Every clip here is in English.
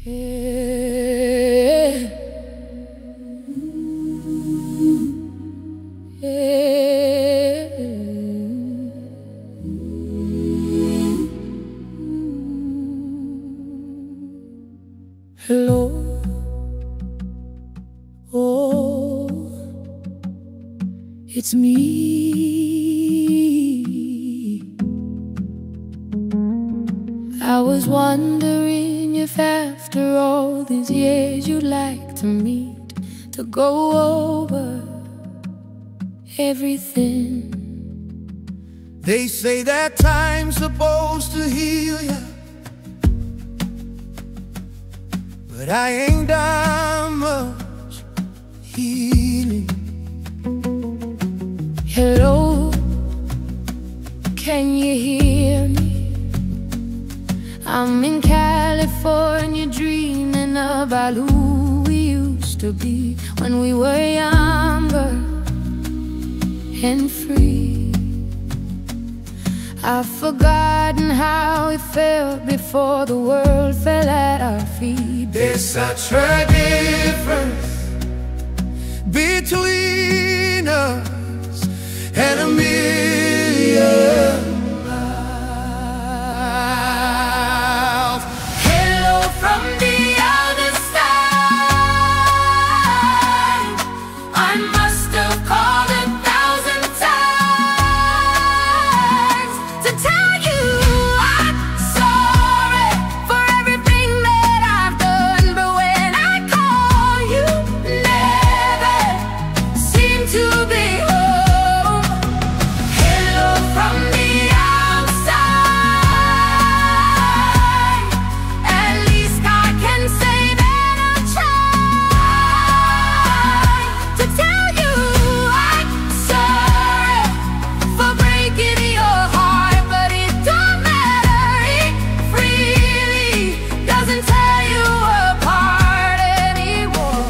Yeah. Yeah. Hello. Oh, it's me. I was wondering if after all these years you'd like to meet, to go over everything. They say that time's supposed to heal ya, but I ain't done much healing. Hello, can you hear me? I'm in California dreaming about who we used to be when we were younger and free. I've forgotten how it felt before the world fell at our feet. There's such a difference between us and a million miles. Hello from the other side. I must have called 1,000 times to tell you I'm sorry for everything that I've done, but when I call you never seem to be home. Hello from the outside. At least I can say that I've tried to tell you I'm sorry for breaking your heart, but it don't matter. It really doesn't tear you apart anymore.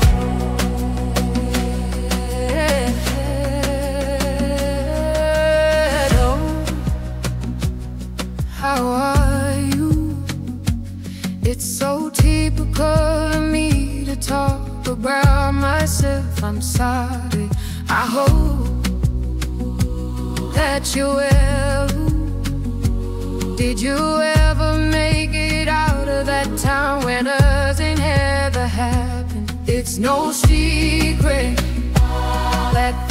Hello, how are you? It's so typical of me to talk about myself. I'm sorry. I hope that you're well. Did you ever make it out of that town where nothing ever happened? It's no secret that